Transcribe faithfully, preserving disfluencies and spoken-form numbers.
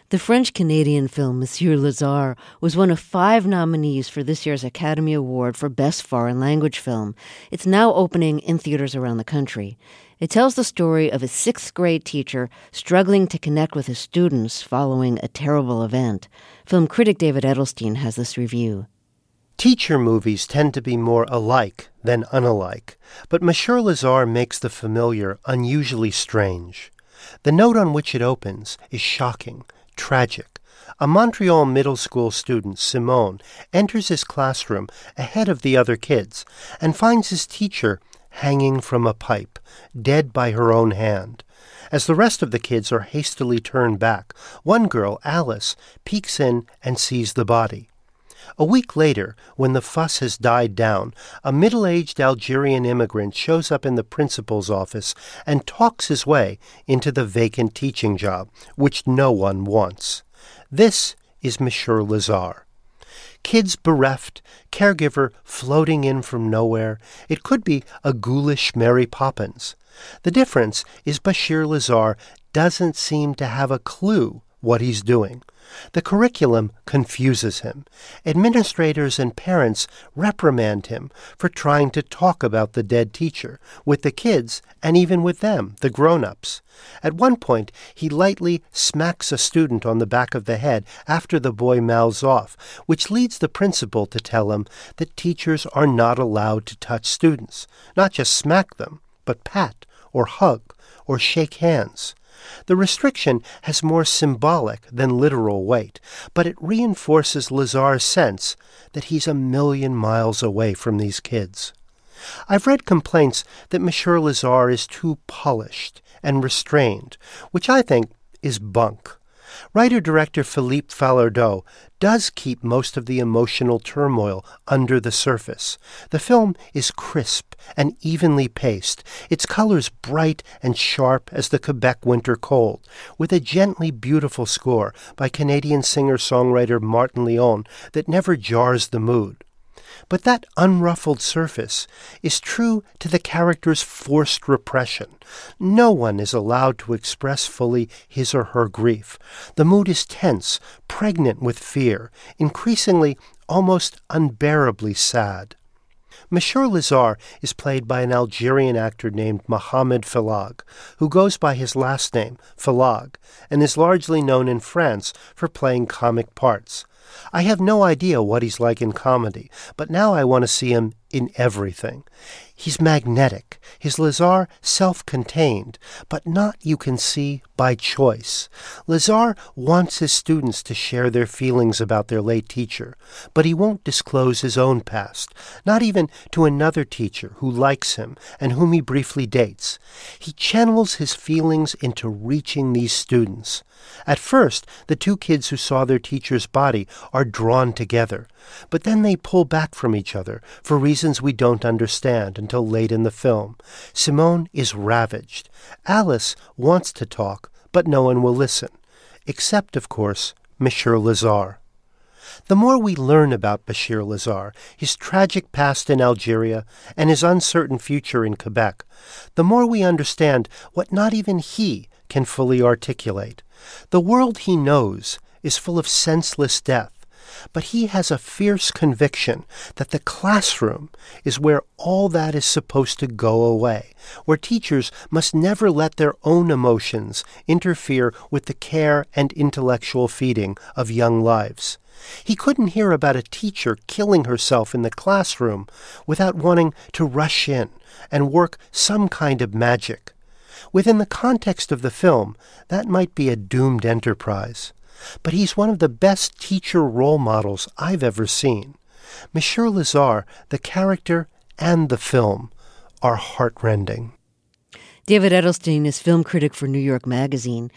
The French-Canadian film Monsieur Lazare was one of five nominees for this year's Academy Award for Best Foreign Language Film. It's now opening in theaters around the country. It tells the story of a sixth-grade teacher struggling to connect with his students following a terrible event. Film critic David Edelstein has this review. Teacher movies tend to be more alike than unalike, but Monsieur Lazare makes the familiar unusually strange. The note on which it opens is shocking, tragic. A Montreal middle school student, Simone, enters his classroom ahead of the other kids and finds his teacher hanging from a pipe, dead by her own hand. As the rest of the kids are hastily turned back, one girl, Alice, peeks in and sees the body. A week later, when the fuss has died down, a middle-aged Algerian immigrant shows up in the principal's office and talks his way into the vacant teaching job, which no one wants. This is Monsieur Lazare. Kids bereft, caregiver floating in from nowhere. It could be a ghoulish Mary Poppins. The difference is Bashir Lazare doesn't seem to have a clue what he's doing. The curriculum confuses him. Administrators and parents reprimand him for trying to talk about the dead teacher with the kids and even with them, the grown-ups. At one point, he lightly smacks a student on the back of the head after the boy mouths off, which leads the principal to tell him that teachers are not allowed to touch students, not just smack them, but pat or hug or shake hands. The restriction has more symbolic than literal weight, but it reinforces Lazare's sense that he's a million miles away from these kids. I've read complaints that Monsieur Lazare is too polished and restrained, which I think is bunk. Writer-director Philippe Falardeau does keep most of the emotional turmoil under the surface. The film is crisp and evenly paced, its colors bright and sharp as the Quebec winter cold, with a gently beautiful score by Canadian singer-songwriter Martin Leon that never jars the mood. But that unruffled surface is true to the character's forced repression. No one is allowed to express fully his or her grief. The mood is tense, pregnant with fear, increasingly almost unbearably sad. Monsieur Lazare is played by an Algerian actor named Mohamed Filag, who goes by his last name, Filag, and is largely known in France for playing comic parts. I have no idea what he's like in comedy, but now I want to see him in everything. He's magnetic, his Lazare self-contained, but not, you can see, by choice. Lazare wants his students to share their feelings about their late teacher, but he won't disclose his own past, not even to another teacher who likes him and whom he briefly dates. He channels his feelings into reaching these students. At first, the two kids who saw their teacher's body are drawn together, but then they pull back from each other for reasons we don't understand until late in the film. Simone is ravaged. Alice wants to talk, but no one will listen, except, of course, Monsieur Lazare. The more we learn about Bashir Lazare, his tragic past in Algeria, and his uncertain future in Quebec, the more we understand what not even he can fully articulate. The world he knows is full of senseless death, but he has a fierce conviction that the classroom is where all that is supposed to go away, where teachers must never let their own emotions interfere with the care and intellectual feeding of young lives. He couldn't hear about a teacher killing herself in the classroom without wanting to rush in and work some kind of magic. Within the context of the film, that might be a doomed enterprise. But he's one of the best teacher role models I've ever seen. Monsieur Lazare, the character and the film, are heartrending. David Edelstein is film critic for New York Magazine.